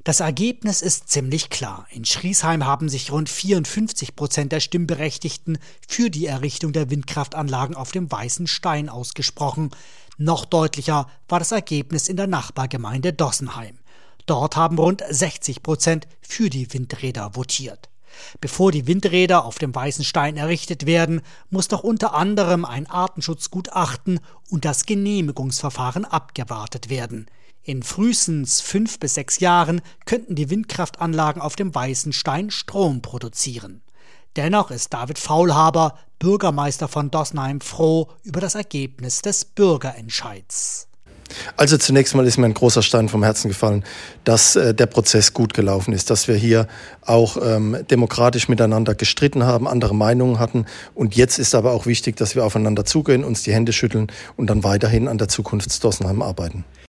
Das Ergebnis ist ziemlich klar. In Schriesheim haben sich rund 54% der Stimmberechtigten für die Errichtung der Windkraftanlagen auf dem Weißen Stein ausgesprochen. Noch deutlicher war das Ergebnis in der Nachbargemeinde Dossenheim. Dort haben rund 60% für die Windräder votiert. Bevor die Windräder auf dem Weißen Stein errichtet werden, muss doch unter anderem ein Artenschutzgutachten und das Genehmigungsverfahren abgewartet werden. In frühestens 5 bis 6 Jahren könnten die Windkraftanlagen auf dem Weißen Stein Strom produzieren. Dennoch ist David Faulhaber, Bürgermeister von Dossenheim, froh über das Ergebnis des Bürgerentscheids. Also zunächst mal ist mir ein großer Stein vom Herzen gefallen, dass der Prozess gut gelaufen ist, dass wir hier auch demokratisch miteinander gestritten haben, andere Meinungen hatten. Und jetzt ist aber auch wichtig, dass wir aufeinander zugehen, uns die Hände schütteln und dann weiterhin an der Zukunft Dossenheim arbeiten.